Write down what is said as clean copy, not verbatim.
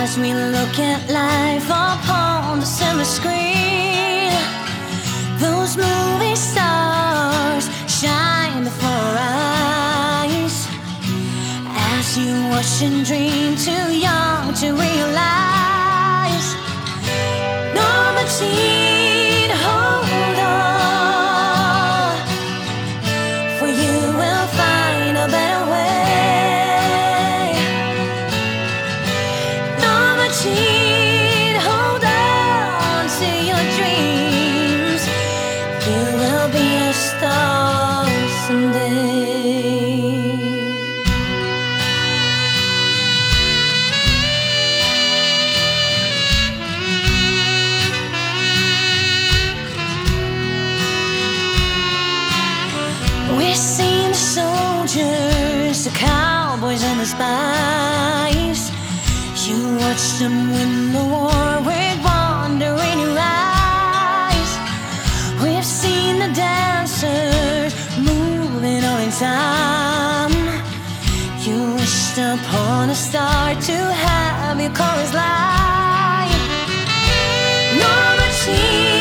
as we look at life upon the silver screen. Those movie stars shine before our eyes as you watch and dream, too young to realize. Norma Jean, hold on, for you will find a better way. Norma Jean, hold on to your dreams. You will be a star someday. We've seen the soldiers, the cowboys and the spies. You watched them win the war with wonder in your eyes. We've seen the dancers moving on in time. You wished upon a star to have your chorus line. Norma Jean,